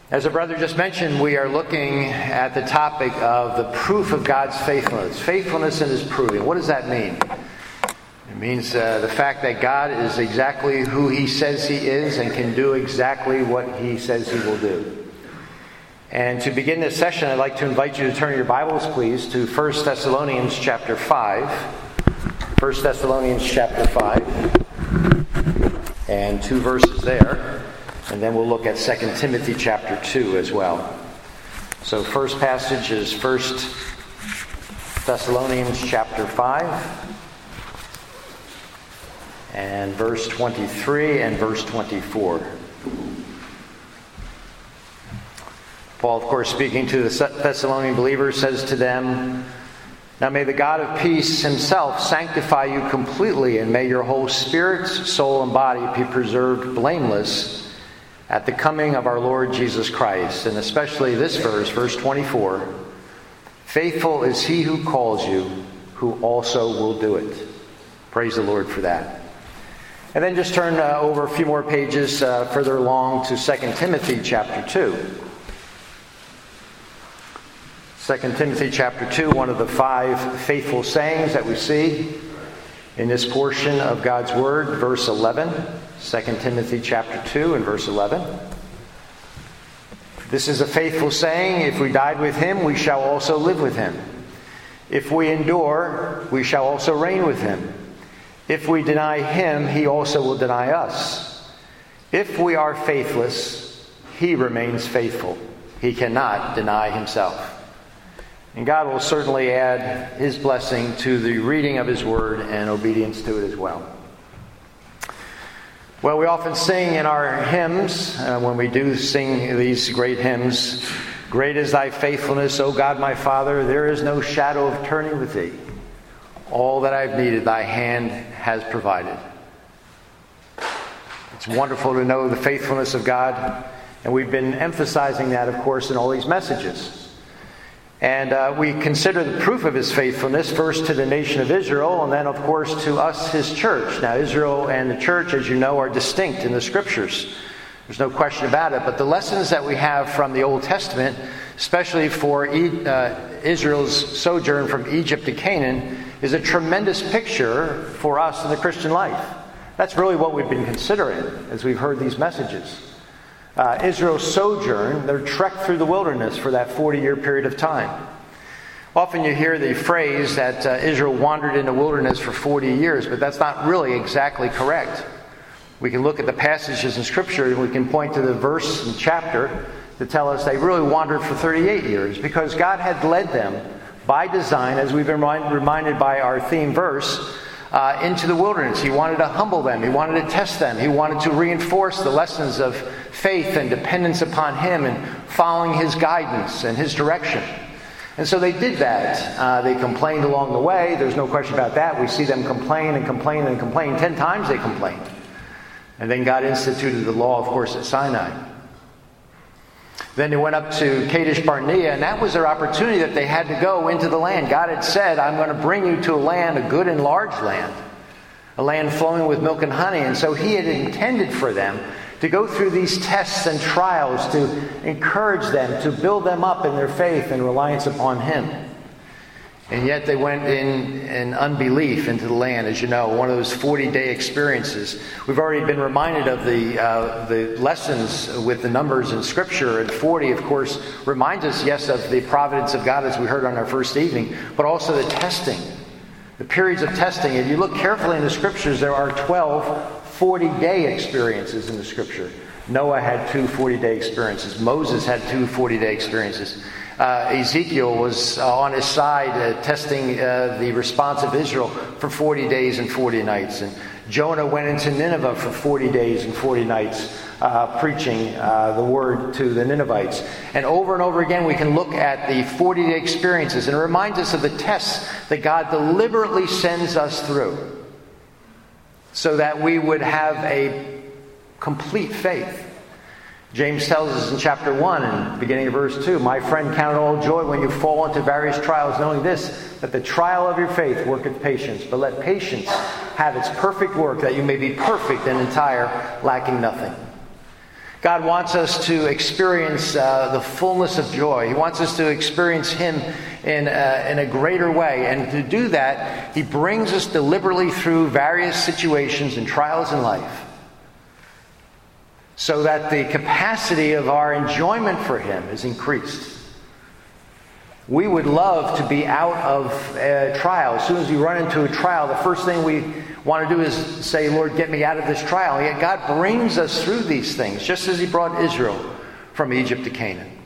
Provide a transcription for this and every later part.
As a brother just mentioned, we are looking at the topic of the proof of God's faithfulness. Faithfulness in His proving. What does that mean? It means the fact that God is exactly who He says He is and can do exactly what He says He will do. And to begin this session, I'd like to invite you to turn your Bibles, please, to 1 Thessalonians chapter 5. 1 Thessalonians chapter 5. And 2 verses there. And then we'll look at 2 Timothy chapter 2 as well. So first passage is 1 Thessalonians chapter 5 and verse 23 and verse 24. Paul, of course, speaking to the Thessalonian believers, says to them, "Now may the God of peace Himself sanctify you completely, and may your whole spirit, soul, and body be preserved blameless at the coming of our Lord Jesus Christ." And especially this verse, verse 24, "Faithful is He who calls you, who also will do it." Praise the Lord for that. And then just turn over a few more pages further along to 2 Timothy chapter 2. 2 Timothy chapter 2, one of the 5 faithful sayings that we see in this portion of God's Word, verse 11. 2 Timothy chapter 2 and verse 11. "This is a faithful saying, if we died with Him, we shall also live with Him. If we endure, we shall also reign with Him. If we deny Him, He also will deny us. If we are faithless, He remains faithful. He cannot deny Himself." And God will certainly add His blessing to the reading of His Word and obedience to it as well. Well, we often sing in our hymns, when we do sing these great hymns, "Great is Thy faithfulness, O God my Father, there is no shadow of turning with Thee. All that I've needed, Thy hand has provided." It's wonderful to know the faithfulness of God, and we've been emphasizing that, of course, in all these messages. And we consider the proof of His faithfulness first to the nation of Israel, and then, of course, to us, His church. Now, Israel and the church, as you know, are distinct in the Scriptures. There's no question about it. But the lessons that we have from the Old Testament, especially for Israel's sojourn from Egypt to Canaan, is a tremendous picture for us in the Christian life. That's really what we've been considering as we've heard these messages. Israel's sojourn, their trek through the wilderness for that 40-year period of time. Often you hear the phrase that Israel wandered in the wilderness for 40 years, but that's not really exactly correct. We can look at the passages in Scripture and we can point to the verse and chapter to tell us they really wandered for 38 years because God had led them by design, as we've been reminded by our theme verse, into the wilderness. He wanted to humble them. He wanted to test them. He wanted to reinforce the lessons of faith and dependence upon Him and following His guidance and His direction. And so they did that. They complained along the way. There's no question about that. We see them complain and complain and complain. 10 times they complained. And then God instituted the law, of course, at Sinai. Then they went up to Kadesh Barnea, and that was their opportunity that they had to go into the land. God had said, "I'm going to bring you to a land, a good and large land, a land flowing with milk and honey." And so He had intended for them to go through these tests and trials to encourage them, to build them up in their faith and reliance upon Him. And yet they went in unbelief into the land, as you know, one of those 40-day experiences. We've already been reminded of the lessons with the numbers in Scripture, and 40, of course, reminds us, yes, of the providence of God, as we heard on our first evening, but also the testing, the periods of testing. If you look carefully in the Scriptures, there are 12 40-day experiences in the Scripture. Noah had 2 40-day experiences. Moses had 2 40-day experiences. Ezekiel was on his side testing the response of Israel for 40 days and 40 nights. And Jonah went into Nineveh for 40 days and 40 nights preaching the word to the Ninevites. And over again we can look at the 40-day experiences, and it reminds us of the tests that God deliberately sends us through so that we would have a complete faith. James tells us in chapter 1 and beginning of verse 2, "My friend, count it all joy when you fall into various trials, knowing this, that the trial of your faith worketh patience. But let patience have its perfect work, that you may be perfect and entire, lacking nothing." God wants us to experience the fullness of joy. He wants us to experience Him in a greater way. And to do that, He brings us deliberately through various situations and trials in life, so that the capacity of our enjoyment for Him is increased. We would love to be out of a trial. As soon as we run into a trial, the first thing we want to do is say, Lord, get me out of this trial. And yet God brings us through these things, just as He brought Israel from Egypt to Canaan.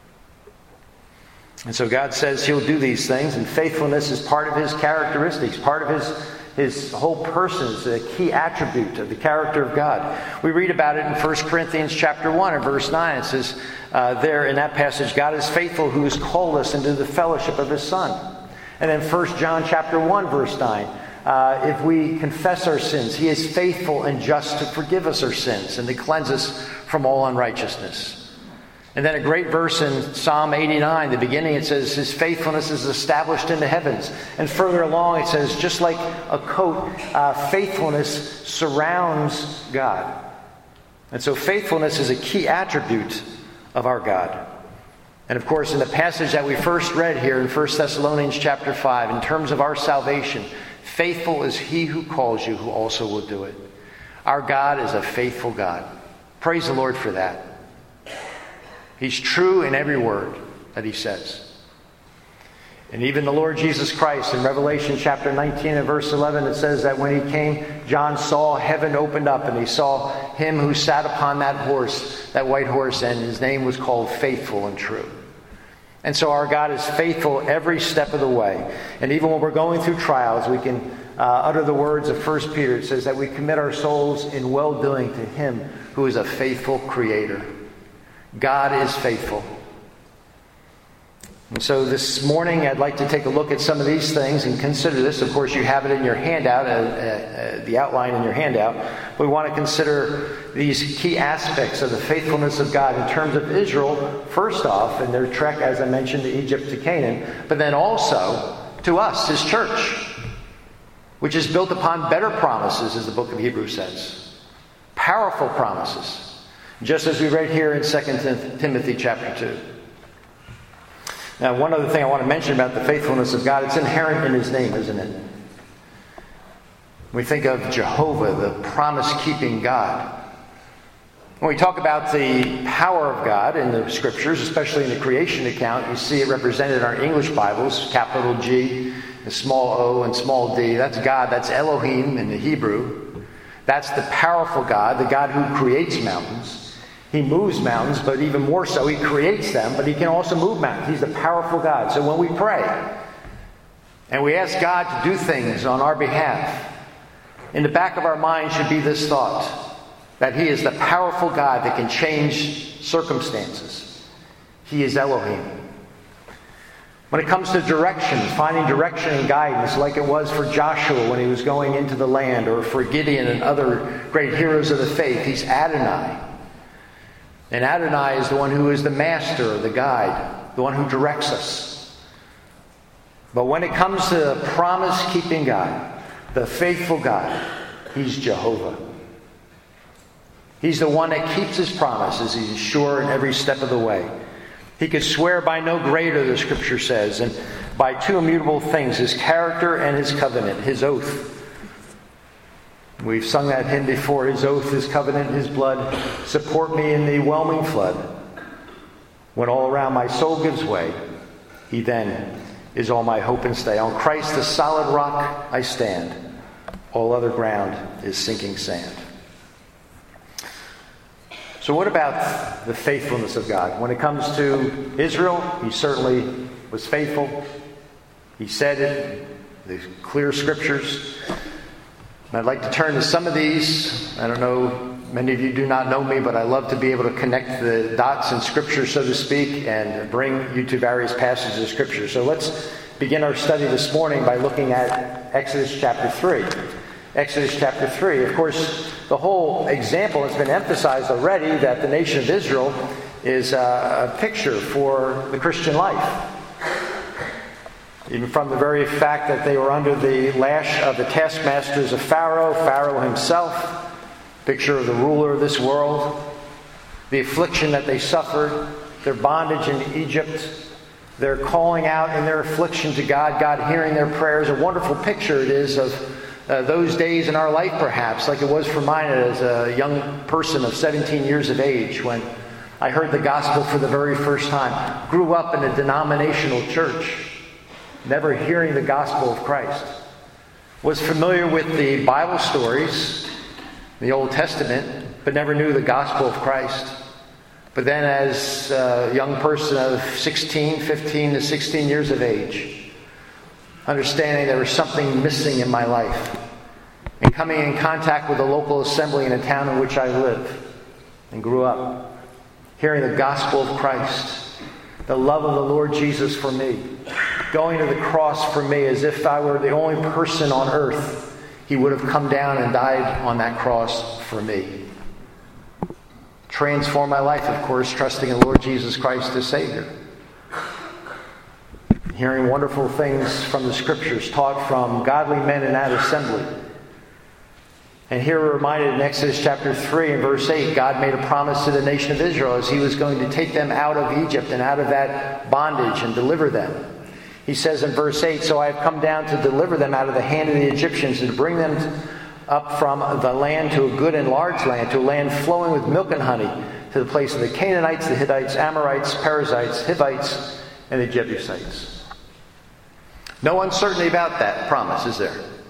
And so God says He'll do these things, and faithfulness is part of His characteristics, part of His whole person. Is a key attribute of the character of God. We read about it in 1 Corinthians chapter 1 and verse 9. It says there in that passage, God is faithful who has called us into the fellowship of His Son. And then 1 John chapter 1 verse 9. If we confess our sins, He is faithful and just to forgive us our sins and to cleanse us from all unrighteousness. And then a great verse in Psalm 89, the beginning, it says, His faithfulness is established in the heavens. And further along it says, just like a coat, faithfulness surrounds God. And so faithfulness is a key attribute of our God. And of course, in the passage that we first read here in 1 Thessalonians chapter 5, in terms of our salvation, faithful is He who calls you, who also will do it. Our God is a faithful God. Praise the Lord for that. He's true in every word that He says. And even the Lord Jesus Christ in Revelation chapter 19 and verse 11, it says that when He came, John saw heaven opened up, and he saw Him who sat upon that horse, that white horse, and His name was called Faithful and True. And so our God is faithful every step of the way. And even when we're going through trials, we can utter the words of 1 Peter. It says that we commit our souls in well-doing to Him who is a faithful Creator. God is faithful. And so this morning I'd like to take a look at some of these things and consider this. Of course, you have it in your handout, the outline in your handout. We want to consider these key aspects of the faithfulness of God in terms of Israel, first off, in their trek, as I mentioned, to Egypt to Canaan, but then also to us, His church, which is built upon better promises, as the book of Hebrews says. Powerful promises. Just as we read here in 2 Timothy chapter 2. Now, one other thing I want to mention about the faithfulness of God, it's inherent in His name, isn't it? We think of Jehovah, the promise-keeping God. When we talk about the power of God in the Scriptures, especially in the creation account, you see it represented in our English Bibles, capital G, and small o, and small d. That's God. That's Elohim in the Hebrew. That's the powerful God, the God who creates mountains. He moves mountains, but even more so, He creates them, but He can also move mountains. He's the powerful God. So when we pray and we ask God to do things on our behalf, in the back of our mind should be this thought, that He is the powerful God that can change circumstances. He is Elohim. When it comes to directions, finding direction and guidance, like it was for Joshua when he was going into the land, or for Gideon and other great heroes of the faith, He's Adonai. And Adonai is the one who is the master, the guide, the one who directs us. But when it comes to the promise-keeping God, the faithful God, He's Jehovah. He's the one that keeps His promises. He's sure in every step of the way. He could swear by no greater, the Scripture says, and by two immutable things, His character and His covenant, His oath. We've sung that hymn before, His oath, His covenant, His blood, support me in the whelming flood. When all around my soul gives way, He then is all my hope and stay. On Christ, the solid rock, I stand. All other ground is sinking sand. So what about the faithfulness of God? When it comes to Israel, He certainly was faithful. He said it, the clear Scriptures. And I'd like to turn to some of these. I don't know, many of you do not know me, but I love to be able to connect the dots in Scripture, so to speak, and bring you to various passages of Scripture. So let's begin our study this morning by looking at Exodus chapter 3. Exodus chapter 3. Of course, the whole example has been emphasized already that the nation of Israel is a picture for the Christian life. Even from the very fact that they were under the lash of the taskmasters of Pharaoh, Pharaoh himself, picture of the ruler of this world. the affliction that they suffered, their bondage in Egypt, their calling out in their affliction to God, God hearing their prayers. A wonderful picture it is of those days in our life, perhaps, like it was for mine as a young person of 17 years of age when I heard the gospel for the very first time. Grew up in a denominational church, never hearing the gospel of Christ. Was familiar with the Bible stories, the Old Testament, but never knew the gospel of Christ. But then as a young person of 15 to 16 years of age, understanding there was something missing in my life, and coming in contact with the local assembly in the town in which I live and grew up, hearing the gospel of Christ, the love of the Lord Jesus for me, going to the cross for me as if I were the only person on earth. He would have come down and died on that cross for me. Transformed my life, of course, trusting in the Lord Jesus Christ as Savior. Hearing wonderful things from the Scriptures taught from godly men in that assembly. And here we're reminded in Exodus chapter 3 and verse 8, God made a promise to the nation of Israel as He was going to take them out of Egypt and out of that bondage and deliver them. He says in verse 8, "So I have come down to deliver them out of the hand of the Egyptians and to bring them up from the land to a good and large land, to a land flowing with milk and honey, to the place of the Canaanites, the Hittites, Amorites, Perizzites, Hivites, and the Jebusites." No uncertainty about that promise, is there?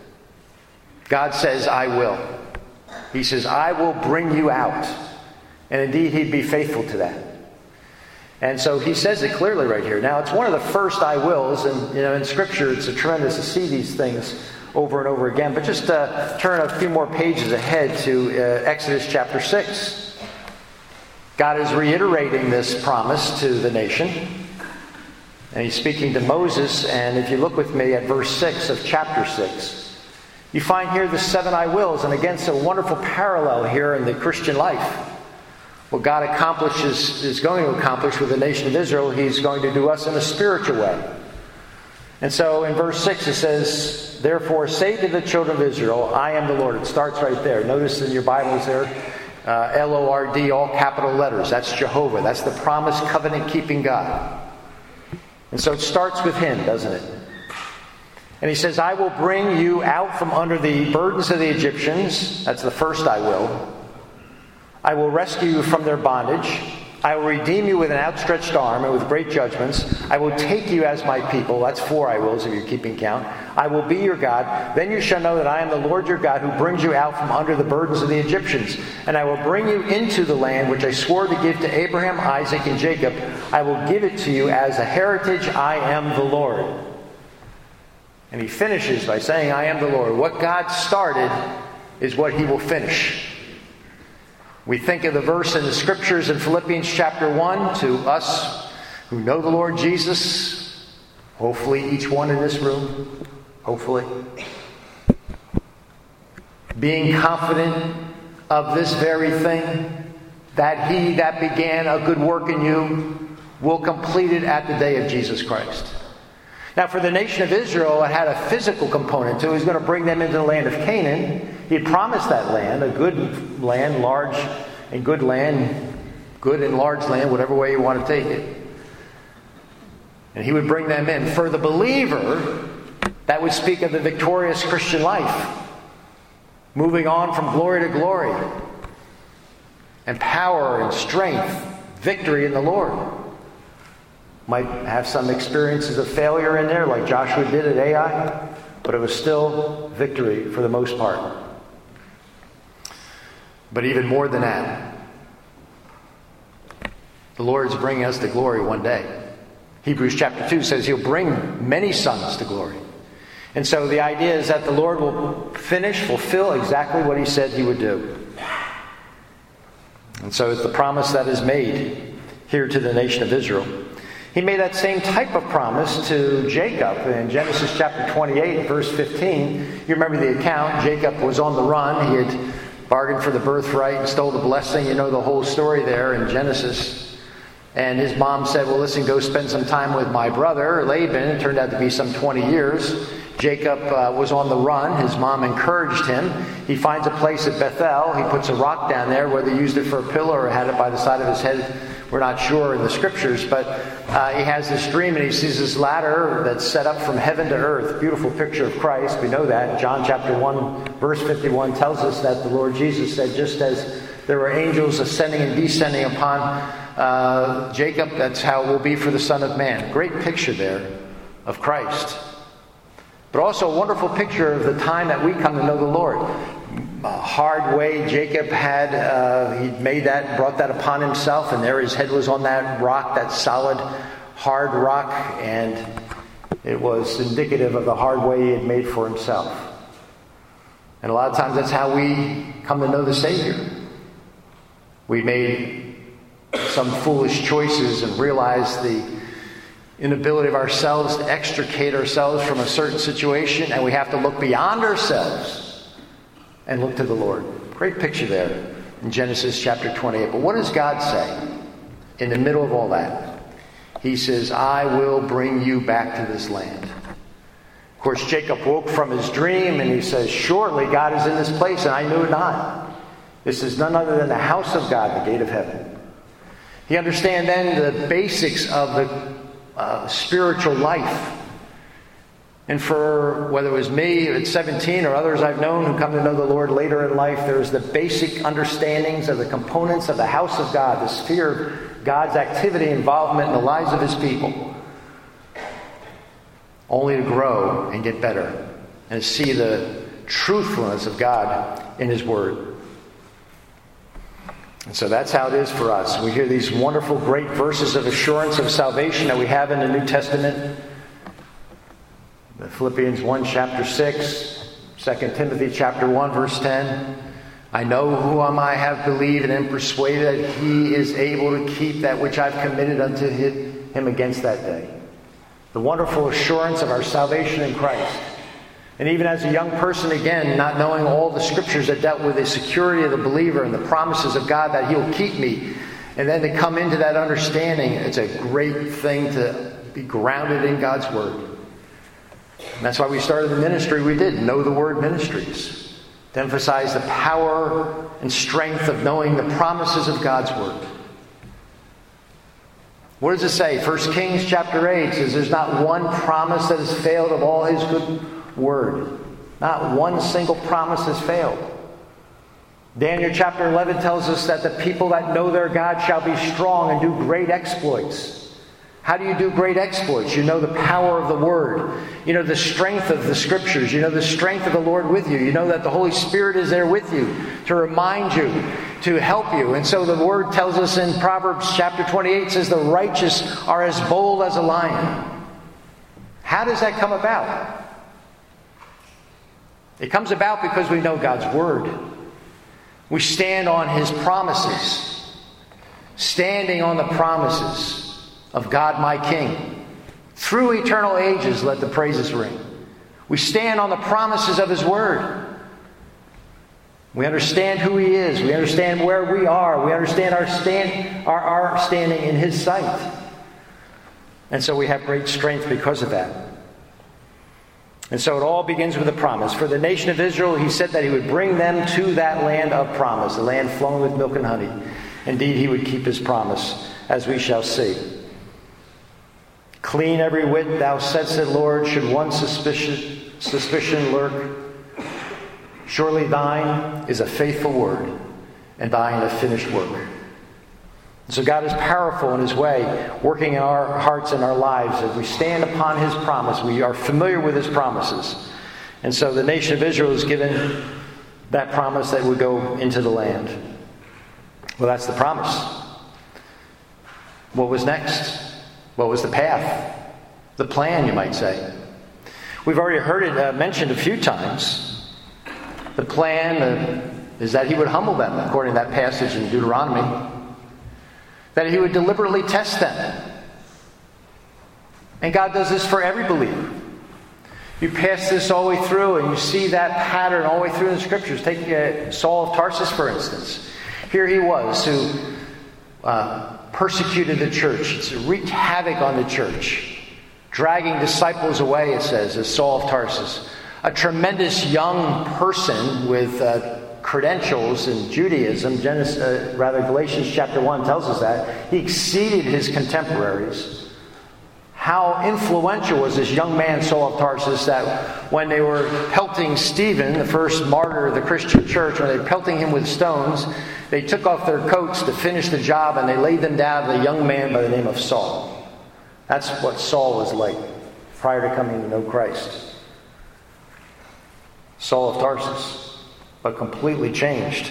God says, I will. He says, I will bring you out. And indeed, He'd be faithful to that. And so He says it clearly right here. Now, it's one of the first I wills, and in Scripture, it's tremendous to see these things over and over again. But just turn a few more pages ahead to Exodus chapter 6. God is reiterating this promise to the nation. And He's speaking to Moses. And if you look with me at verse 6 of chapter 6, you find here the 7 I wills, and again, it's a wonderful parallel here in the Christian life. What God is going to accomplish with the nation of Israel, He's going to do us in a spiritual way. And so in verse 6 it says, "Therefore say to the children of Israel, I am the Lord." It starts right there. Notice in your Bibles there, L-O-R-D, all capital letters. That's Jehovah. That's the promised covenant-keeping God. And so it starts with Him, doesn't it? And He says, "I will bring you out from under the burdens of the Egyptians." That's the first I will. "I will rescue you from their bondage. I will redeem you with an outstretched arm and with great judgments. I will take you as my people." That's 4 I wills if you're keeping count. "I will be your God. Then you shall know that I am the Lord your God who brings you out from under the burdens of the Egyptians. And I will bring you into the land which I swore to give to Abraham, Isaac, and Jacob. I will give it to you as a heritage. I am the Lord." And He finishes by saying, I am the Lord. What God started is what He will finish. We think of the verse in the Scriptures in Philippians chapter 1, to us who know the Lord Jesus, hopefully each one in this room, hopefully, being confident of this very thing, that He that began a good work in you will complete it at the day of Jesus Christ. Now, for the nation of Israel, it had a physical component to it. He was going to bring them into the land of Canaan. He had promised that land, a good land, large and good land, good and large land, whatever way you want to take it. And He would bring them in. For the believer, that would speak of the victorious Christian life, moving on from glory to glory, and power and strength, victory in the Lord. Might have some experiences of failure in there, like Joshua did at Ai, but it was still victory for the most part. But even more than that, the Lord's bringing us to glory one day. Hebrews chapter 2 says He'll bring many sons to glory. And so the idea is that the Lord will fulfill exactly what He said He would do. And so it's the promise that is made here to the nation of Israel. He made that same type of promise to Jacob in Genesis chapter 28, verse 15. You remember the account. Jacob was on the run. He had bargained for the birthright and stole the blessing. You know the whole story there in Genesis. And his mom said, well, listen, go spend some time with my brother, Laban. It turned out to be some 20 years. Jacob was on the run. His mom encouraged him. He finds a place at Bethel. He puts a rock down there. Whether he used it for a pillow or had it by the side of his head, we're not sure in the scriptures. But he has this dream, and he sees this ladder that's set up from heaven to earth. Beautiful picture of Christ. We know that. John chapter 1, verse 51 tells us that the Lord Jesus said, just as there were angels ascending and descending upon Jacob, that's how it will be for the Son of Man. Great picture there of Christ. But also a wonderful picture of the time that we come to know the Lord. A hard way Jacob had, he made that, brought that upon himself, and there his head was on that rock, that solid, hard rock, and it was indicative of the hard way he had made for himself. And a lot of times that's how we come to know the Savior. We made some foolish choices and realized the inability of ourselves to extricate ourselves from a certain situation, and we have to look beyond ourselves and look to the Lord. Great picture there in Genesis chapter 28. But what does God say in the middle of all that? He says, I will bring you back to this land. Of course, Jacob woke from his dream and he says, surely God is in this place, and I knew it not. This is none other than the house of God, the gate of heaven. He understands then the basics of the spiritual life. And for whether it was me at 17 or others I've known who come to know the Lord later in life, there's the basic understandings of the components of the house of God, the sphere of God's activity, involvement in the lives of his people, only to grow and get better and see the truthfulness of God in his word. And so that's how it is for us. We hear these wonderful, great verses of assurance of salvation that we have in the New Testament. The Philippians 1, chapter 6, 2 Timothy chapter 1, verse 10. I know whom I have believed and am persuaded that he is able to keep that which I've committed unto him against that day. The wonderful assurance of our salvation in Christ. And even as a young person, again, not knowing all the scriptures that dealt with the security of the believer and the promises of God that he'll keep me, and then to come into that understanding, it's a great thing to be grounded in God's word. And that's why we started the ministry we did, Know the Word Ministries, to emphasize the power and strength of knowing the promises of God's word. What does it say? 1 Kings chapter 8 says there's not one promise that has failed of all his good word. Not one single promise has failed. Daniel chapter 11 tells us that the people that know their God shall be strong and do great exploits. How do you do great exploits? You know the power of the word. You know the strength of the scriptures. You know the strength of the Lord with you. You know that the Holy Spirit is there with you to remind you, to help you. And so the word tells us in Proverbs chapter 28 says the righteous are as bold as a lion. How does that come about? It comes about because we know God's word. We stand on his promises. Standing on the promises of God my King. Through eternal ages let the praises ring. We stand on the promises of his word. We understand who he is. We understand where we are. We understand our standing in his sight. And so we have great strength because of that. And so it all begins with a promise. For the nation of Israel, he said that he would bring them to that land of promise, the land flowing with milk and honey. Indeed, he would keep his promise, as we shall see. Clean every whit thou saidst it, Lord, should one suspicion lurk. Surely thine is a faithful word, and thine a finished work. So God is powerful in his way, working in our hearts and our lives. As we stand upon his promise, we are familiar with his promises. And so the nation of Israel is given that promise that would go into the land. Well, that's the promise. What was next? What was the path? The plan, you might say. We've already heard it mentioned a few times. The plan is that he would humble them, according to that passage in Deuteronomy. That he would deliberately test them. And God does this for every believer. You pass this all the way through and you see that pattern all the way through in the scriptures. Take Saul of Tarsus, for instance. Here he was who persecuted the church, wreaked havoc on the church, dragging disciples away, it says, as Saul of Tarsus. A tremendous young person with credentials in Judaism. Galatians chapter 1 tells us that. He exceeded his contemporaries. How influential was this young man, Saul of Tarsus, that when they were pelting Stephen, the first martyr of the Christian church, when they were pelting him with stones, they took off their coats to finish the job and they laid them down to a young man by the name of Saul. That's what Saul was like prior to coming to know Christ. Saul of Tarsus, but completely changed.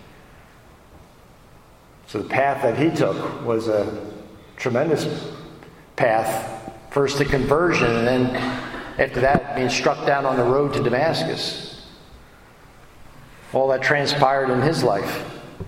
So the path that he took was a tremendous path. First to conversion, and then after that being struck down on the road to Damascus. All that transpired in his life.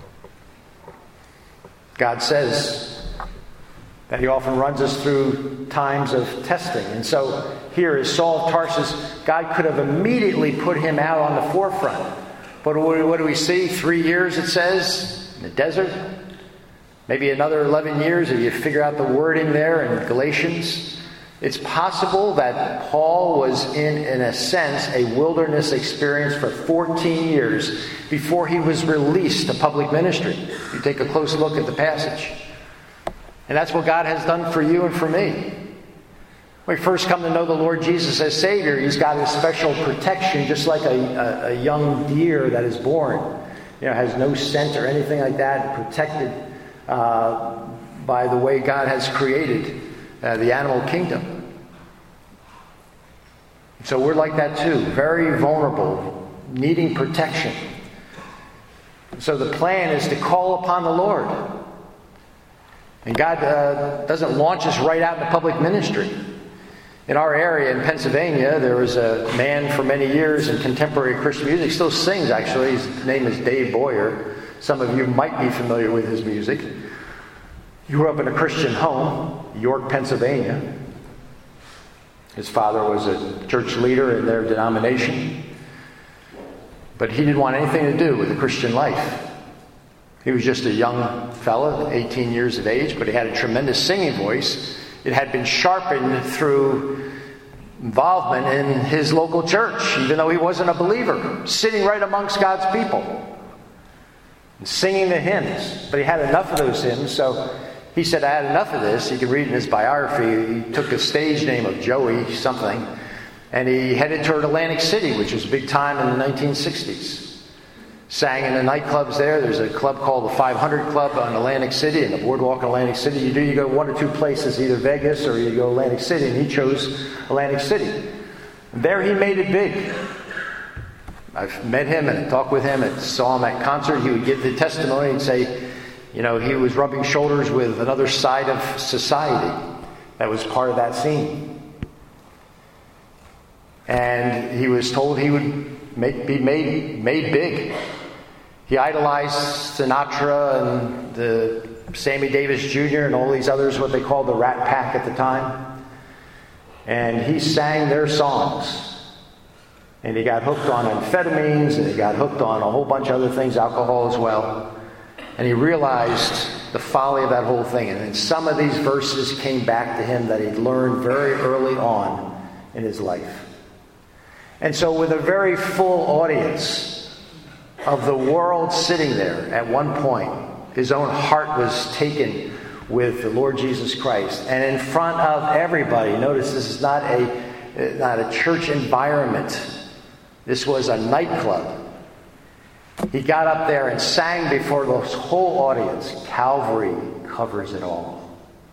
God says that he often runs us through times of testing. And so here is Saul of Tarsus. God could have immediately put him out on the forefront. But what do we see? 3 years, it says, in the desert. Maybe another 11 years if you figure out the wording there in Galatians. It's possible that Paul was in a sense, a wilderness experience for 14 years before he was released to public ministry. You take a close look at the passage. And that's what God has done for you and for me. When we first come to know the Lord Jesus as Savior, He's got a special protection, just like a young deer that is born. Has no scent or anything like that, protected by the way God has created the animal kingdom. So we're like that too, very vulnerable, needing protection. So the plan is to call upon the Lord. And God doesn't launch us right out into public ministry. In our area in Pennsylvania, there was a man for many years in contemporary Christian music, still sings actually. His name is Dave Boyer. Some of you might be familiar with his music. He grew up in a Christian home, York, Pennsylvania. His father was a church leader in their denomination. But he didn't want anything to do with the Christian life. He was just a young fella, 18 years of age, but he had a tremendous singing voice. It had been sharpened through involvement in his local church, even though he wasn't a believer, sitting right amongst God's people and singing the hymns. But he had enough of those hymns, so he said, I had enough of this. You can read in his biography, he took a stage name of Joey something, and he headed toward Atlantic City, which was big time in the 1960s. Sang in the nightclubs there. There's a club called the 500 Club on Atlantic City, in the boardwalk in Atlantic City. You go one or two places, either Vegas or you go Atlantic City, and he chose Atlantic City. And there he made it big. I've met him and talked with him and saw him at concert. He would give the testimony and say, he was rubbing shoulders with another side of society that was part of that scene. And he was told he would be made big. He idolized Sinatra and the Sammy Davis Jr. and all these others, what they called the Rat Pack at the time. And he sang their songs. And he got hooked on amphetamines, and he got hooked on a whole bunch of other things, alcohol as well. And he realized the folly of that whole thing. And then some of these verses came back to him that he'd learned very early on in his life. And so with a very full audience of the world sitting there at one point, his own heart was taken with the Lord Jesus Christ. And in front of everybody, notice this is not a church environment. This was a nightclub. He got up there and sang before the whole audience, Calvary covers it all.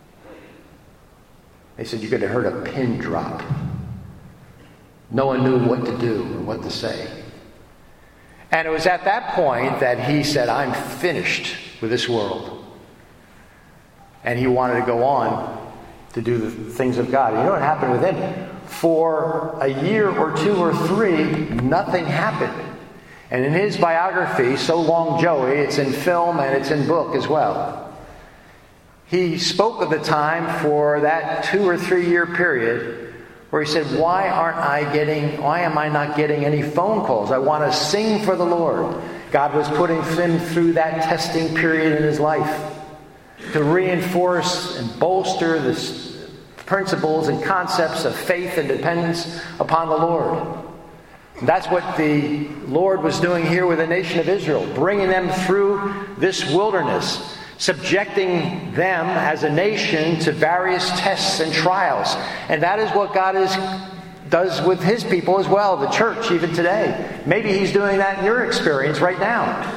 They said you could have heard a pin drop. No one knew what to do or what to say. And it was at that point that he said, I'm finished with this world. And he wanted to go on to do the things of God. You know what happened with him? For a year or two or three, nothing happened. And in his biography, So Long Joey, it's in film and it's in book as well. He spoke of the time for that 2 or 3 year period where he said, why am I not getting any phone calls? I want to sing for the Lord. God was putting him through that testing period in his life to reinforce and bolster this principles and concepts of faith and dependence upon the Lord. And that's what the Lord was doing here with the nation of Israel, bringing them through this wilderness, subjecting them as a nation to various tests and trials. And that is what God does with His people as well, the church, even today. Maybe He's doing that in your experience right now.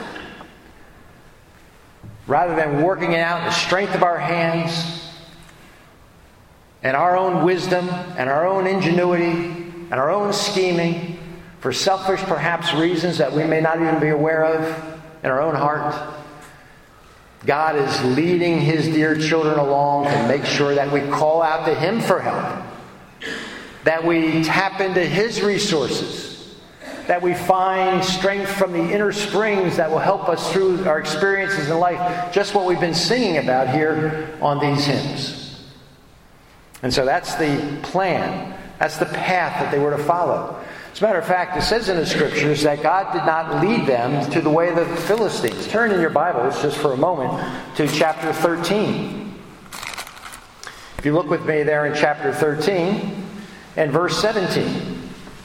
Rather than working it out in the strength of our hands and our own wisdom and our own ingenuity and our own scheming, for selfish, perhaps, reasons that we may not even be aware of in our own heart, God is leading His dear children along to make sure that we call out to Him for help, that we tap into His resources, that we find strength from the inner springs that will help us through our experiences in life, just what we've been singing about here on these hymns. And so that's the plan. That's the path that they were to follow. As a matter of fact, it says in the Scriptures that God did not lead them to the way of the Philistines. Turn in your Bibles just for a moment to chapter 13. If you look with me there in chapter 13 and verse 17.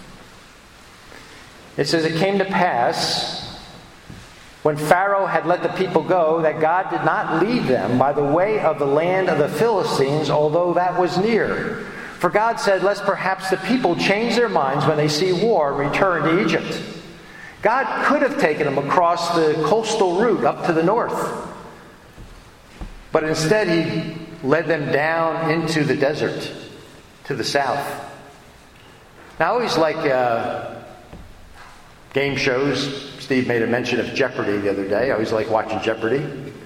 It says, "It came to pass, when Pharaoh had let the people go, that God did not lead them by the way of the land of the Philistines, although that was near. For God said, lest perhaps the people change their minds when they see war and return to Egypt." God could have taken them across the coastal route up to the north. But instead He led them down into the desert to the south. Now I always like game shows. Steve made a mention of Jeopardy the other day. I always like watching Jeopardy.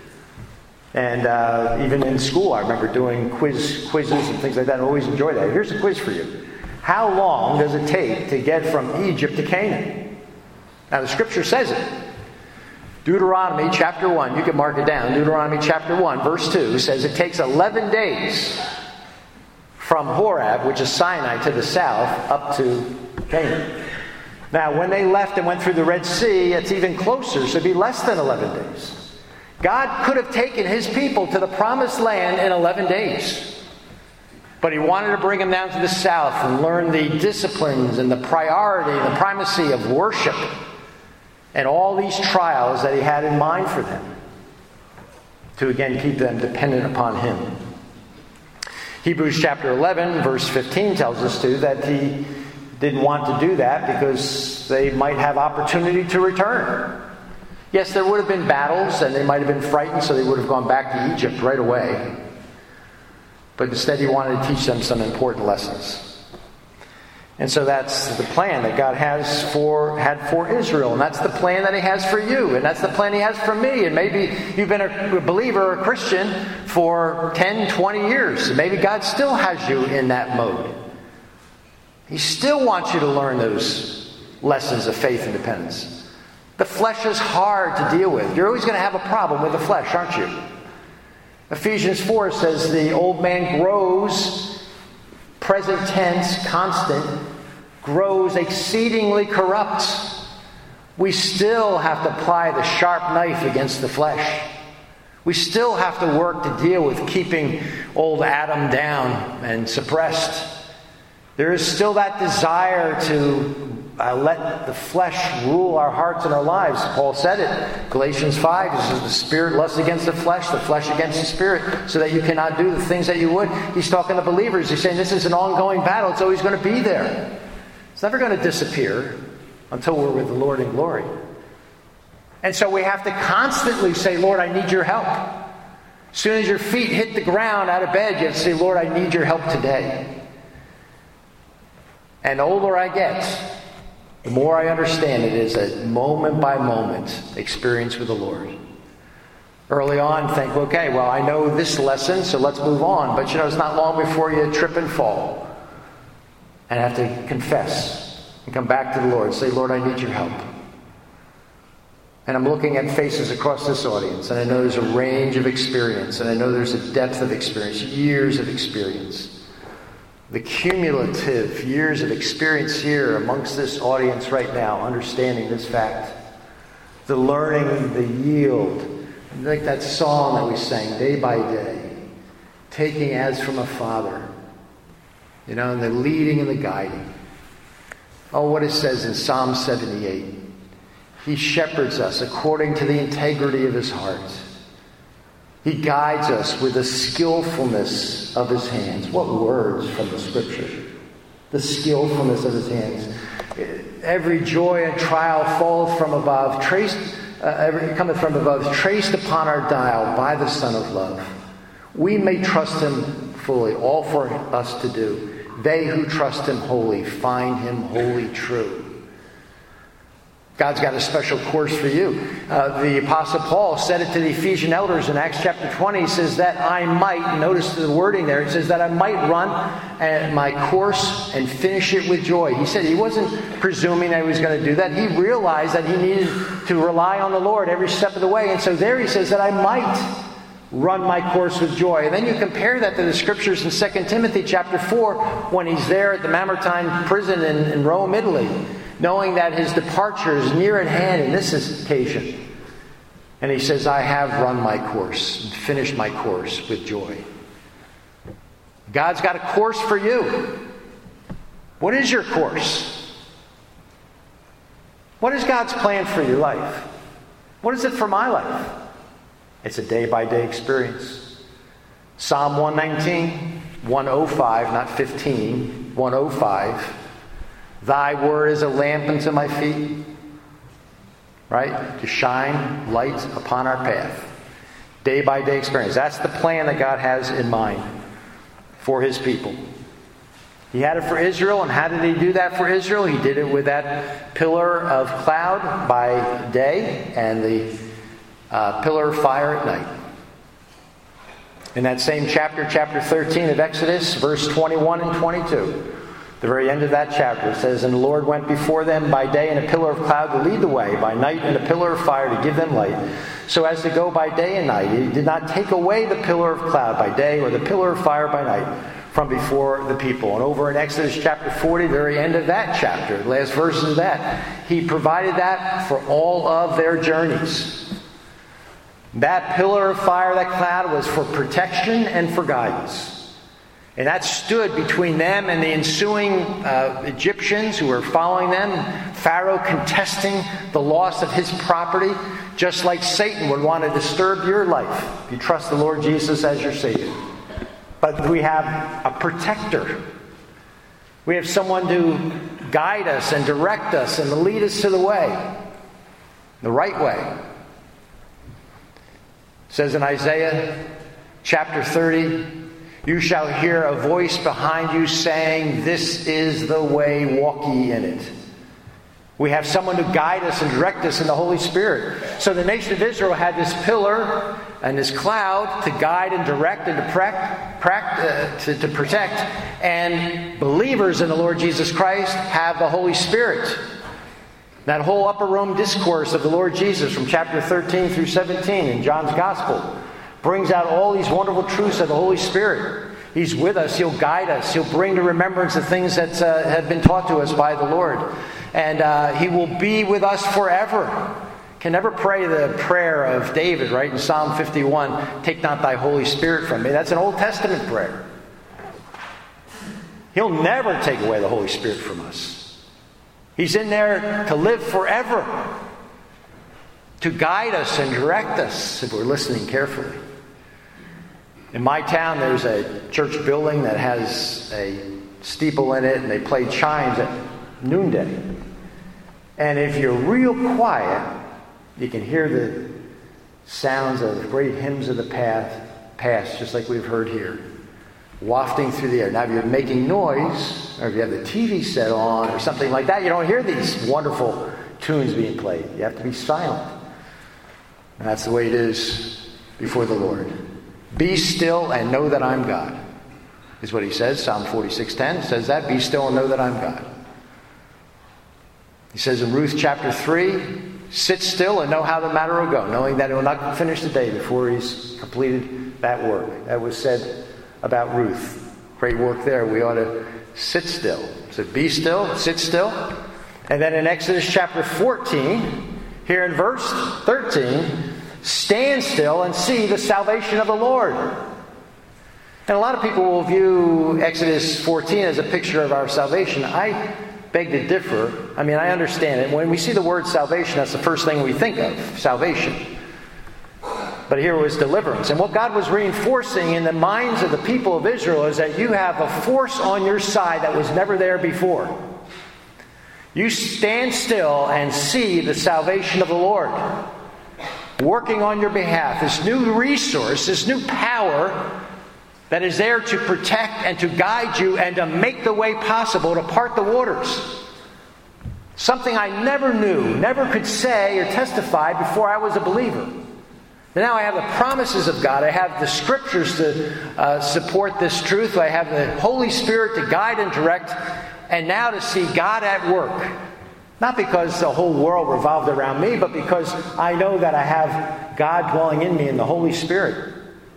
And even in school, I remember doing quizzes and things like that. I always enjoy that. Here's a quiz for you. How long does it take to get from Egypt to Canaan? Now, the Scripture says it. Deuteronomy chapter 1, you can mark it down. Deuteronomy chapter 1, verse 2 says it takes 11 days from Horeb, which is Sinai, to the south, up to Canaan. Now, when they left and went through the Red Sea, it's even closer, so it'd be less than 11 days. God could have taken His people to the promised land in 11 days. But He wanted to bring them down to the south and learn the disciplines and the priority and the primacy of worship and all these trials that He had in mind for them, to again keep them dependent upon Him. Hebrews chapter 11, verse 15 tells us too that He didn't want to do that because they might have opportunity to return. Yes, there would have been battles, and they might have been frightened, so they would have gone back to Egypt right away. But instead, He wanted to teach them some important lessons. And so that's the plan that God had for Israel, and that's the plan that He has for you, and that's the plan He has for me. And maybe you've been a believer or a Christian for 10, 20 years, and maybe God still has you in that mode. He still wants you to learn those lessons of faith and dependence. The flesh is hard to deal with. You're always going to have a problem with the flesh, aren't you? Ephesians 4 says the old man grows, present tense, constant, grows exceedingly corrupt. We still have to apply the sharp knife against the flesh. We still have to work to deal with keeping old Adam down and suppressed. There is still that desire to let the flesh rule our hearts and our lives. Paul said it. Galatians 5 says the spirit lusts against the flesh against the spirit, so that you cannot do the things that you would. He's talking to believers. He's saying this is an ongoing battle. It's always going to be there. It's never going to disappear until we're with the Lord in glory. And so we have to constantly say, Lord, I need your help. As soon as your feet hit the ground out of bed, you have to say, Lord, I need your help today. And the older I get, the more I understand it is a moment-by-moment experience with the Lord. Early on, think, okay, well, I know this lesson, so let's move on. But it's not long before you trip and fall. And have to confess and come back to the Lord and say, Lord, I need your help. And I'm looking at faces across this audience, and I know there's a range of experience, and I know there's a depth of experience, years of experience. The cumulative years of experience here amongst this audience right now, understanding this fact, the learning, the yield, like that song that we sang, day by day, taking as from a father, And the leading and the guiding. Oh, what it says in Psalm 78. He shepherds us according to the integrity of his heart. He guides us with the skillfulness of his hands. What words from the Scripture. The skillfulness of his hands. Every joy and trial falleth from above, cometh from above, traced upon our dial by the Son of Love. We may trust him fully, all for us to do. They who trust him wholly find him wholly true. God's got a special course for you. The Apostle Paul said it to the Ephesian elders in Acts chapter 20. He says that I might, notice the wording there, he says that I might run my course and finish it with joy. He said he wasn't presuming that he was going to do that. He realized that he needed to rely on the Lord every step of the way. And so there he says that I might run my course with joy. And then you compare that to the scriptures in 2 Timothy chapter 4 when he's there at the Mamertine prison in Rome, Italy, knowing that his departure is near at hand in this occasion. And he says, I have run my course and finished my course with joy. God's got a course for you. What is your course? What is God's plan for your life? What is it for my life? It's a day-by-day experience. Psalm 119, 105, not 15, 105. Thy word is a lamp unto my feet, right? To shine light upon our path. Day-by-day experience. That's the plan that God has in mind for his people. He had it for Israel, and how did he do that for Israel? He did it with that pillar of cloud by day and the pillar of fire at night. In that same chapter 13 of Exodus, verse 21 and 22, the very end of that chapter, it says, And the Lord went before them by day in a pillar of cloud to lead the way, by night in a pillar of fire to give them light, so as to go by day and night. He did not take away the pillar of cloud by day or the pillar of fire by night from before the people. And over in Exodus chapter 40, the very end of that chapter, the last verses of that, he provided that for all of their journeys. That pillar of fire, that cloud, was for protection and for guidance. And that stood between them and the ensuing Egyptians who were following them. Pharaoh contesting the loss of his property, just like Satan would want to disturb your life if you trust the Lord Jesus as your Savior. But we have a protector. We have someone to guide us and direct us and to lead us to the way, the right way. It says in Isaiah chapter 30, You shall hear a voice behind you saying, This is the way, walk ye in it. We have someone to guide us and direct us in the Holy Spirit. So the nation of Israel had this pillar and this cloud to guide and direct and to protect. And believers in the Lord Jesus Christ have the Holy Spirit. That whole upper room discourse of the Lord Jesus from chapter 13 through 17 in John's Gospel brings out all these wonderful truths of the Holy Spirit. He's with us. He'll guide us. He'll bring to remembrance the things that have been taught to us by the Lord. And He will be with us forever. Can never pray the prayer of David, right, in Psalm 51, Take not thy Holy Spirit from me. That's an Old Testament prayer. He'll never take away the Holy Spirit from us. He's in there to live forever, to guide us and direct us if we're listening carefully. In my town, there's a church building that has a steeple in it, and they play chimes at noonday. And if you're real quiet, you can hear the sounds of great hymns of the past, just like we've heard here, wafting through the air. Now, if you're making noise, or if you have the TV set on, or something like that, you don't hear these wonderful tunes being played. You have to be silent. And that's the way it is before the Lord. Be still and know that I'm God, is what he says. Psalm 46:10 says that. Be still and know that I'm God. He says in Ruth chapter 3, sit still and know how the matter will go, knowing that he will not finish the day before he's completed that work. That was said about Ruth. Great work there. We ought to sit still. So be still, sit still. And then in Exodus chapter 14, here in verse 13, stand still and see the salvation of the Lord. And a lot of people will view Exodus 14 as a picture of our salvation. I beg to differ. I mean, I understand it. When we see the word salvation, that's the first thing we think of, salvation. But here was deliverance. And what God was reinforcing in the minds of the people of Israel is that you have a force on your side that was never there before. You stand still and see the salvation of the Lord working on your behalf. This new resource, this new power that is there to protect and to guide you and to make the way possible to part the waters. Something I never knew, never could say or testify before I was a believer. And now I have the promises of God. I have the scriptures to support this truth. I have the Holy Spirit to guide and direct. And now to see God at work. Not because the whole world revolved around me, but because I know that I have God dwelling in me in the Holy Spirit.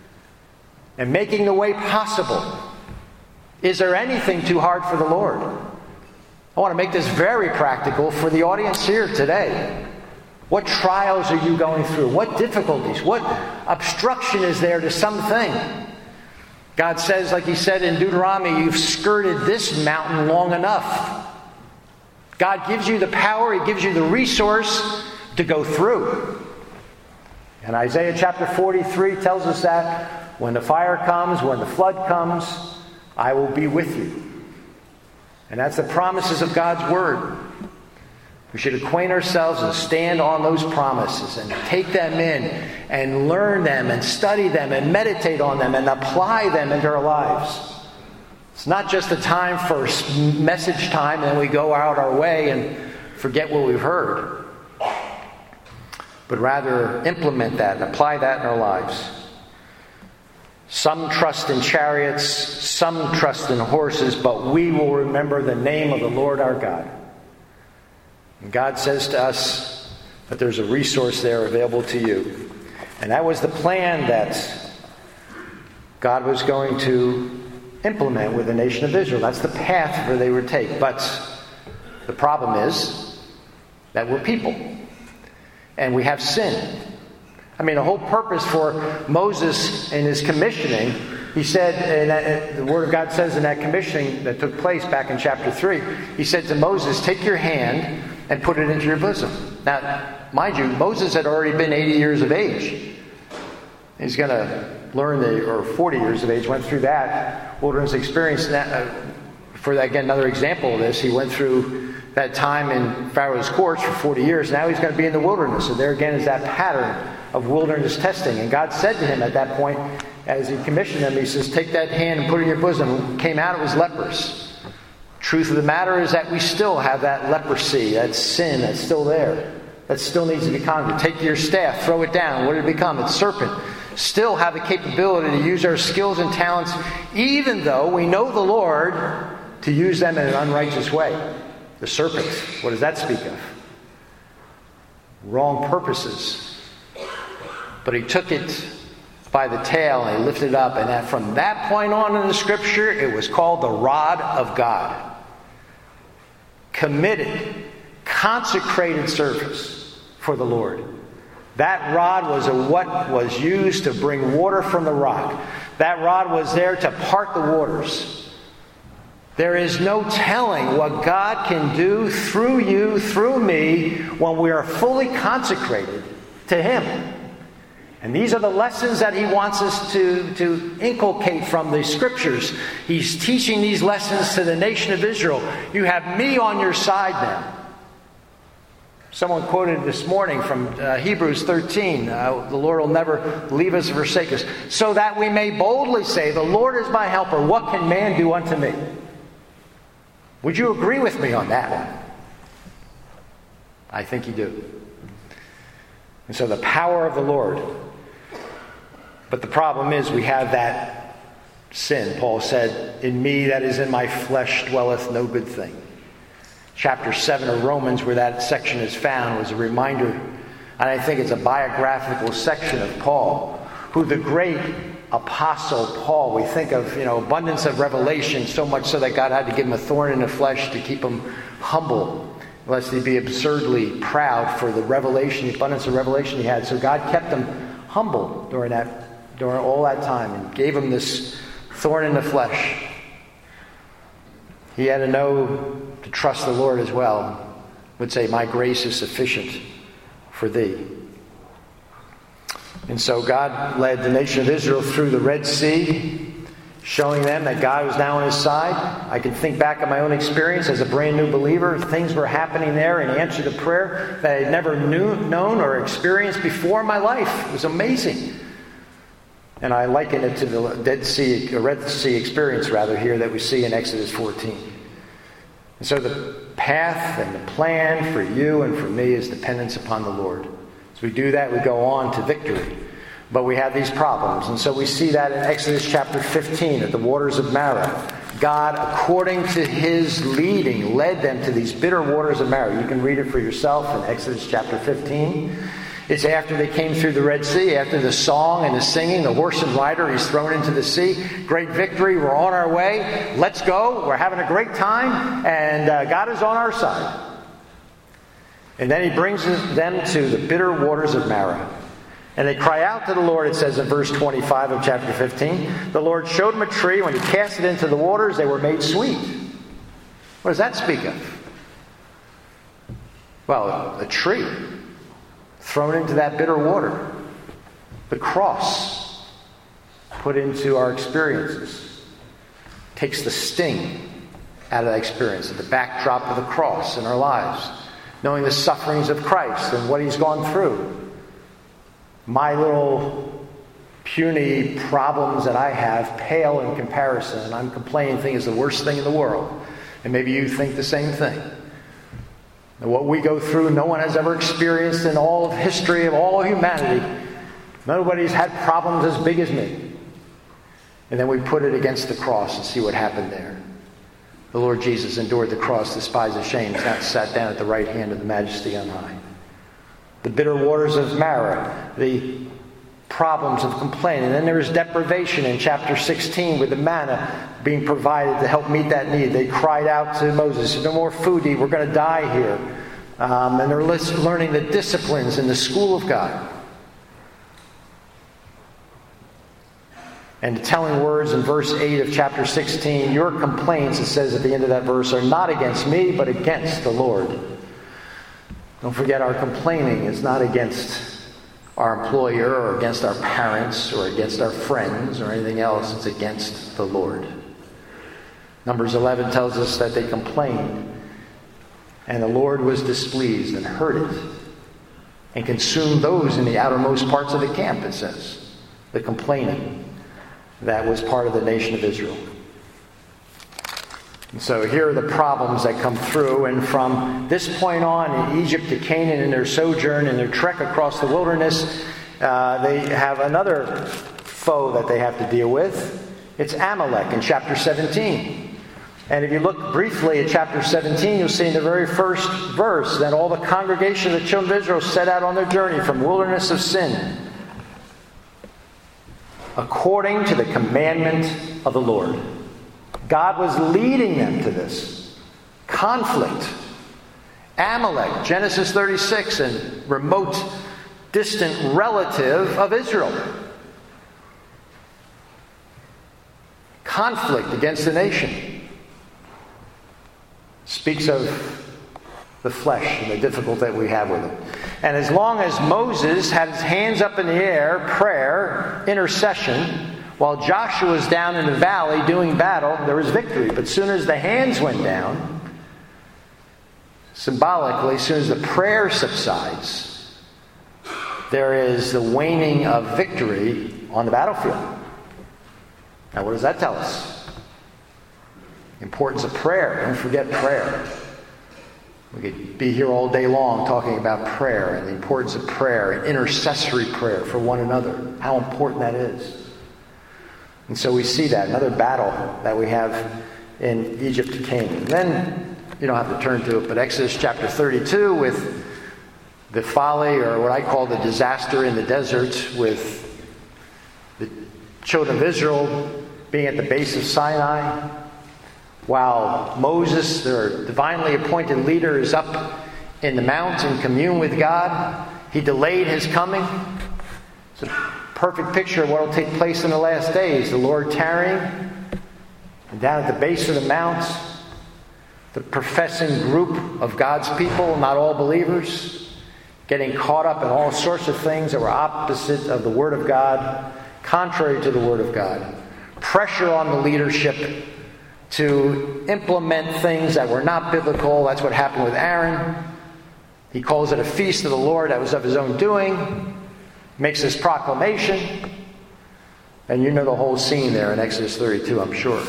And making the way possible. Is there anything too hard for the Lord? I want to make this very practical for the audience here today. What trials are you going through? What difficulties? What obstruction is there to something? God says, like He said in Deuteronomy, you've skirted this mountain long enough. God gives you the power, He gives you the resource to go through. And Isaiah chapter 43 tells us that when the fire comes, when the flood comes, I will be with you. And that's the promises of God's Word. We should acquaint ourselves and stand on those promises and take them in and learn them and study them and meditate on them and apply them into our lives. It's not just a time for message time and then we go out our way and forget what we've heard. But rather implement that and apply that in our lives. Some trust in chariots, some trust in horses, but we will remember the name of the Lord our God. And God says to us that there's a resource there available to you. And that was the plan that God was going to implement with the nation of Israel. That's the path where they would take. But the problem is that we're people. And we have sin. I mean, the whole purpose for Moses in his commissioning, he said, and the Word of God says in that commissioning that took place back in chapter 3, he said to Moses, take your hand and put it into your bosom. Now, mind you, Moses had already been 80 years of age. He's going to learn, or 40 years of age, went through that wilderness experience. For, again, another example of this, he went through that time in Pharaoh's courts for 40 years. Now he's going to be in the wilderness. So there again is that pattern of wilderness testing. And God said to him at that point, as He commissioned him, He says, take that hand and put it in your bosom. Came out, it was leprous. Truth of the matter is that we still have that leprosy, that sin that's still there, that still needs to be conquered. Take your staff, throw it down. What did it become? It's serpent. Still have the capability to use our skills and talents, even though we know the Lord, to use them in an unrighteous way. The serpent, what does that speak of? Wrong purposes. But He took it by the tail and He lifted it up. And from that point on in the Scripture, it was called the rod of God. Committed, consecrated service for the Lord. That rod was what was used to bring water from the rock. That rod was there to part the waters. There is no telling what God can do through you, through me, when we are fully consecrated to Him. And these are the lessons that He wants us to inculcate from the Scriptures. He's teaching these lessons to the nation of Israel. You have me on your side now. Someone quoted this morning from Hebrews 13, the Lord will never leave us or forsake us, so that we may boldly say, the Lord is my helper, what can man do unto me? Would you agree with me on that one? I think you do. And so the power of the Lord. But the problem is we have that sin. Paul said, in me, that is in my flesh, dwelleth no good thing. Chapter 7 of Romans, where that section is found, was a reminder, and I think it's a biographical section of Paul, who the great apostle Paul, we think of, abundance of revelation, so much so that God had to give him a thorn in the flesh to keep him humble, lest he be absurdly proud for the revelation, the abundance of revelation he had. So God kept him humble during all that time and gave him this thorn in the flesh. He had to know to trust the Lord as well. Would say, my grace is sufficient for thee. And so God led the nation of Israel through the Red Sea, showing them that God was now on his side. I can think back on my own experience as a brand new believer. Things were happening there in answer to prayer that I had never known or experienced before in my life. It was amazing. And I liken it to the Red Sea experience, here, that we see in Exodus 14. And so the path and the plan for you and for me is dependence upon the Lord. As we do that, we go on to victory. But we have these problems. And so we see that in Exodus chapter 15 at the waters of Marah. God, according to his leading, led them to these bitter waters of Marah. You can read it for yourself in Exodus chapter 15. It's after they came through the Red Sea, after the song and the singing, the horse and rider, he's thrown into the sea. Great victory. We're on our way. Let's go. We're having a great time. And God is on our side. And then he brings them to the bitter waters of Marah. And they cry out to the Lord, it says in verse 25 of chapter 15. The Lord showed them a tree. When he cast it into the waters, they were made sweet. What does that speak of? Well, a tree thrown into that bitter water. The cross put into our experiences. Takes the sting out of that experience, the backdrop of the cross in our lives. Knowing the sufferings of Christ and what he's gone through. My little puny problems that I have pale in comparison, and I'm complaining think is the worst thing in the world. And maybe you think the same thing. And what we go through, no one has ever experienced in all of history of all humanity. Nobody's had problems as big as me. And then we put it against the cross and see what happened there. The Lord Jesus endured the cross, despised the shame, sat down at the right hand of the Majesty on high. The bitter waters of Marah, the problems of complaining. And then there is deprivation in chapter 16 with the manna being provided to help meet that need. They cried out to Moses, no more food to eat, we're going to die here. And they're learning the disciplines in the school of God. And the telling words in verse 8 of chapter 16, your complaints, it says at the end of that verse, are not against me, but against the Lord. Don't forget, our complaining is not against our employer or against our parents or against our friends or anything else. It's against the Lord. Numbers 11 tells us that they complained, and the Lord was displeased and heard it and consumed those in the outermost parts of the camp, it says. The complaining that was part of the nation of Israel. And so here are the problems that come through. And from this point on, in Egypt to Canaan, in their sojourn, in their trek across the wilderness, they have another foe that they have to deal with. It's Amalek in chapter 17. And if you look briefly at chapter 17, you'll see in the very first verse that all the congregation of the children of Israel set out on their journey from wilderness of sin, according to the commandment of the Lord. God was leading them to this conflict. Amalek, Genesis 36, and remote, distant relative of Israel. Conflict against the nation. Speaks of the flesh and the difficulty that we have with it. And as long as Moses had his hands up in the air, prayer, intercession, while Joshua was down in the valley doing battle, there was victory. But as soon as the hands went down, symbolically, as soon as the prayer subsides, there is the waning of victory on the battlefield. Now, what does that tell us? The importance of prayer. Don't forget prayer. We could be here all day long talking about prayer and the importance of prayer and intercessory prayer for one another. How important that is. And so we see that, another battle that we have in Egypt to Canaan. And then, you don't have to turn to it, but Exodus chapter 32 with the folly, or what I call the disaster in the desert, with the children of Israel being at the base of Sinai, while Moses, their divinely appointed leader, is up in the mount in commune with God. He delayed his coming. It's a perfect picture of what will take place in the last days. The Lord tarrying, And down at the base of the mount, the professing group of God's people, not all believers, getting caught up in all sorts of things that were opposite of the Word of God, contrary to the Word of God. Pressure on the leadership to implement things that were not biblical. That's what happened with Aaron. He calls it a feast of the Lord that was of his own doing. Makes this proclamation. And you know the whole scene there in Exodus 32, I'm sure.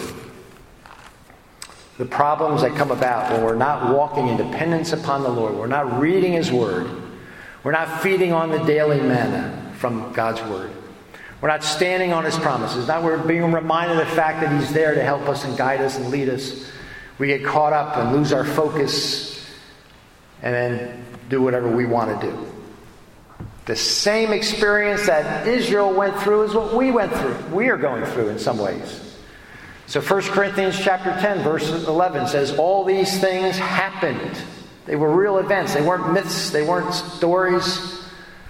The problems that come about when we're not walking in dependence upon the Lord. We're not reading His Word. We're not feeding on the daily manna from God's Word. We're not standing on His promises. Now we're being reminded of the fact that He's there to help us and guide us and lead us. We get caught up and lose our focus and then do whatever we want to do. The same experience that Israel went through is what we went through. We are going through in some ways. So 1 Corinthians chapter 10, verse 11 says, all these things happened. They were real events. They weren't myths. They weren't stories.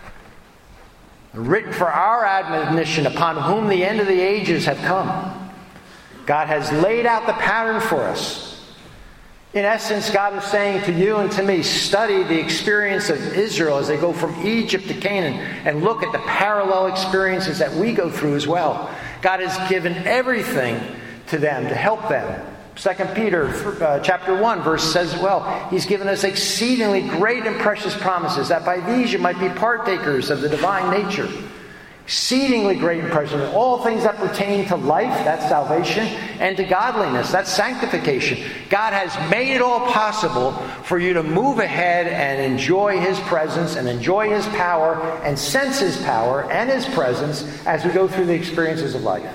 Written for our admonition, upon whom the end of the ages have come. God has laid out the pattern for us. In essence, God is saying to you and to me, study the experience of Israel as they go from Egypt to Canaan and look at the parallel experiences that we go through as well. God has given everything to them to help them. 2 Peter chapter 1 verse says, well, He's given us exceedingly great and precious promises, that by these you might be partakers of the divine nature. Exceedingly great and precious. All things that pertain to life, that's salvation, and to godliness, that's sanctification. God has made it all possible for you to move ahead and enjoy His presence and enjoy His power and sense His power and His presence as we go through the experiences of life.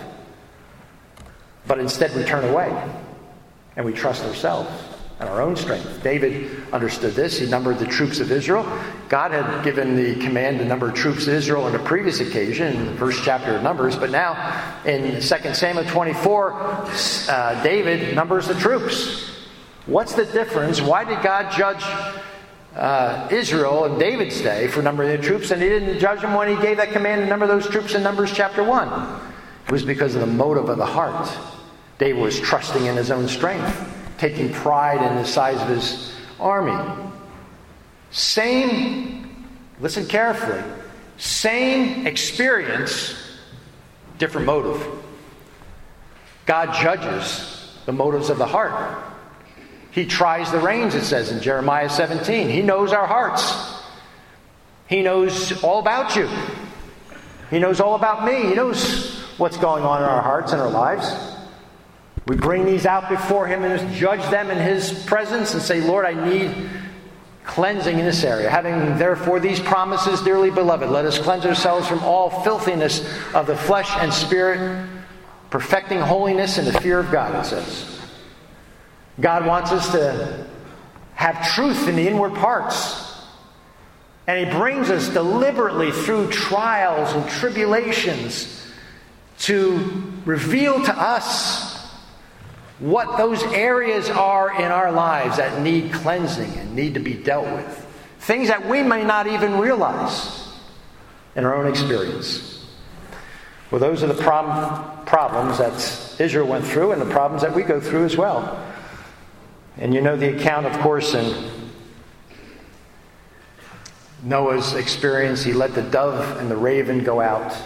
But instead we turn away and we trust ourselves and our own strength. David understood this. He numbered the troops of Israel. God had given the command to number troops of Israel on a previous occasion in the first chapter of Numbers. But now in 2 Samuel 24, David numbers the troops. What's the difference? Why did God judge Israel in David's day for numbering the troops, and He didn't judge them when He gave that command to number those troops in Numbers chapter 1? It was because of the motive of the heart. David was trusting in his own strength, taking pride in the size of his army. Listen carefully, same experience, different motive. God judges the motives of the heart. He tries the reins, it says in Jeremiah 17. He knows our hearts. He knows all about you. He knows all about me. He knows what's going on in our hearts and our lives. We bring these out before Him and judge them in His presence and say, Lord, I need cleansing in this area. Having therefore these promises, dearly beloved, let us cleanse ourselves from all filthiness of the flesh and spirit, perfecting holiness in the fear of God, it says. God wants us to have truth in the inward parts. And He brings us deliberately through trials and tribulations to reveal to us what those areas are in our lives that need cleansing and need to be dealt with. Things that we may not even realize in our own experience. Well, those are the problems that Israel went through and the problems that we go through as well. And you know the account, of course, in Noah's experience. He let the dove and the raven go out.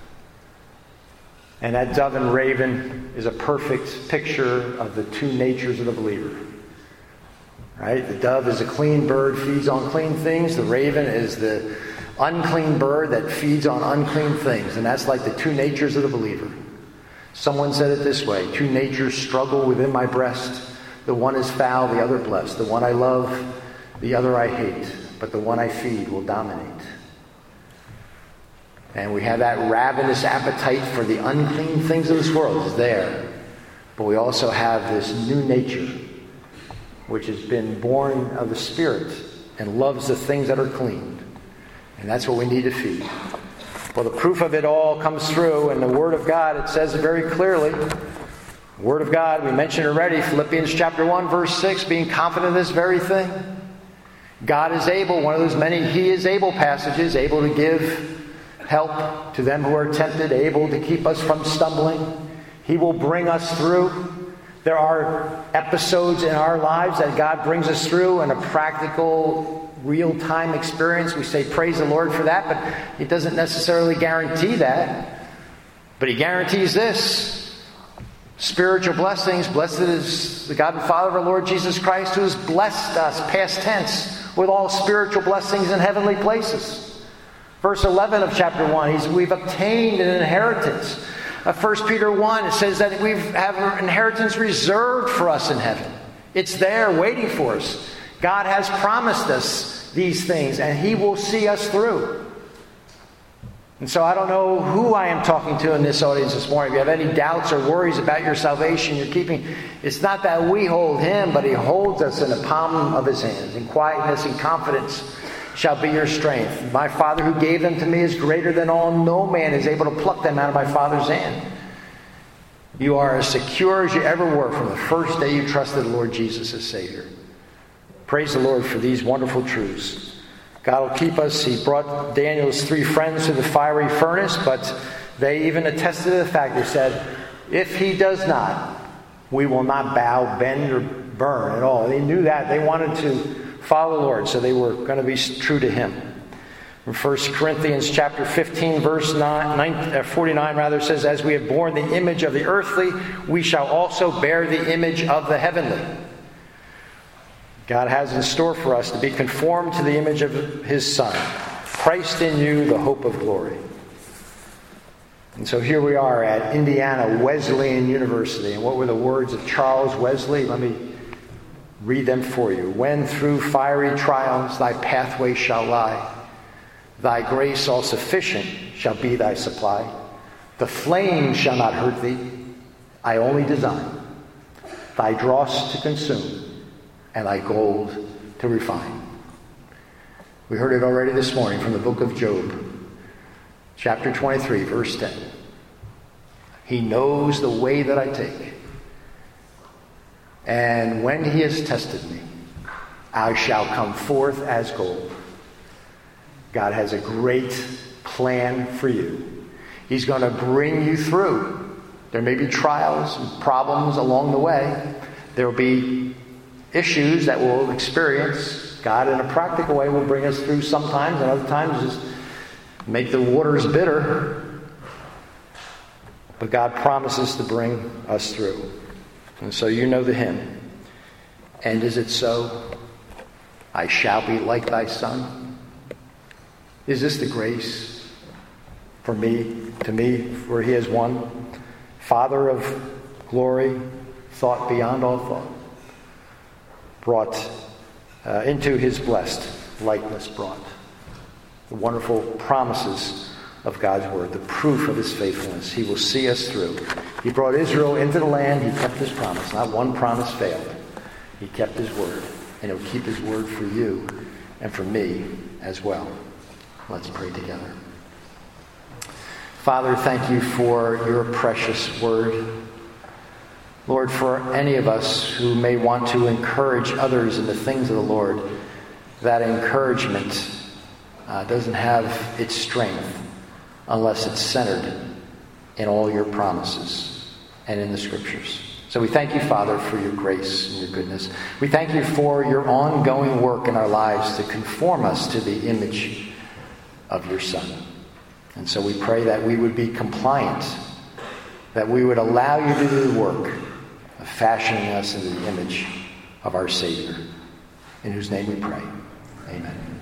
And that dove and raven is a perfect picture of the two natures of the believer. Right? The dove is a clean bird, feeds on clean things. The raven is the unclean bird that feeds on unclean things. And that's like the two natures of the believer. Someone said it this way: two natures struggle within my breast. The one is foul, the other blessed. The one I love, the other I hate. But the one I feed will dominate. And we have that ravenous appetite for the unclean things of this world is there. But we also have this new nature, which has been born of the Spirit and loves the things that are clean. And that's what we need to feed. Well, the proof of it all comes through in the Word of God. It says it very clearly. The Word of God, we mentioned already, Philippians chapter 1, verse 6, being confident of this very thing. God is able, one of those many He is able passages, able to give help to them who are tempted, able to keep us from stumbling. He will bring us through. There are episodes in our lives that God brings us through in a practical, real-time experience. We say praise the Lord for that, but He doesn't necessarily guarantee that. But He guarantees this: spiritual blessings. Blessed is the God and Father of our Lord Jesus Christ, who has blessed us, past tense, with all spiritual blessings in heavenly places. Verse 11 of chapter 1, we've obtained an inheritance. 1 Peter 1, it says that we have an inheritance reserved for us in heaven. It's there waiting for us. God has promised us these things, and He will see us through. And so I don't know who I am talking to in this audience this morning. If you have any doubts or worries about your salvation, it's not that we hold Him, but He holds us in the palm of His hands. In quietness and confidence shall be your strength. My Father who gave them to me is greater than all. No man is able to pluck them out of my Father's hand. You are as secure as you ever were from the first day you trusted the Lord Jesus as Savior. Praise the Lord for these wonderful truths. God will keep us. He brought Daniel's 3 friends to the fiery furnace, but they even attested to the fact. They said, if He does not, we will not bow, bend, or burn at all. They knew that. They wanted to follow the Lord, so they were going to be true to Him. In 1 Corinthians chapter 15, verse 49, says, as we have borne the image of the earthly, we shall also bear the image of the heavenly. God has in store for us to be conformed to the image of His Son. Christ in you, the hope of glory. And so here we are at Indiana Wesleyan University. And what were the words of Charles Wesley? Let me read them for you. When through fiery trials thy pathway shall lie, thy grace all sufficient shall be thy supply. The flame shall not hurt thee, I only design thy dross to consume and thy gold to refine. We heard it already this morning from the book of Job, chapter 23, verse 10. He knows the way that I take. And when He has tested me, I shall come forth as gold. God has a great plan for you. He's going to bring you through. There may be trials and problems along the way. There will be issues that we'll experience. God, in a practical way, will bring us through sometimes, and other times just make the waters bitter. But God promises to bring us through. And so you know the hymn. And is it so? I shall be like thy Son. Is this the grace for me, to me, for He has won? Father of glory, thought beyond all thought, brought into His blessed likeness brought. The wonderful promises of God's word, the proof of His faithfulness. He will see us through. He brought Israel into the land. He kept His promise. Not one promise failed. He kept His word. And He'll keep His word for you and for me as well. Let's pray together. Father, thank You for Your precious word. Lord, for any of us who may want to encourage others in the things of the Lord, that encouragement doesn't have its strength unless it's centered in all Your promises and in the Scriptures. So we thank You, Father, for Your grace and Your goodness. We thank You for Your ongoing work in our lives to conform us to the image of Your Son. And so we pray that we would be compliant, that we would allow You to do the work of fashioning us into the image of our Savior, in whose name we pray. Amen.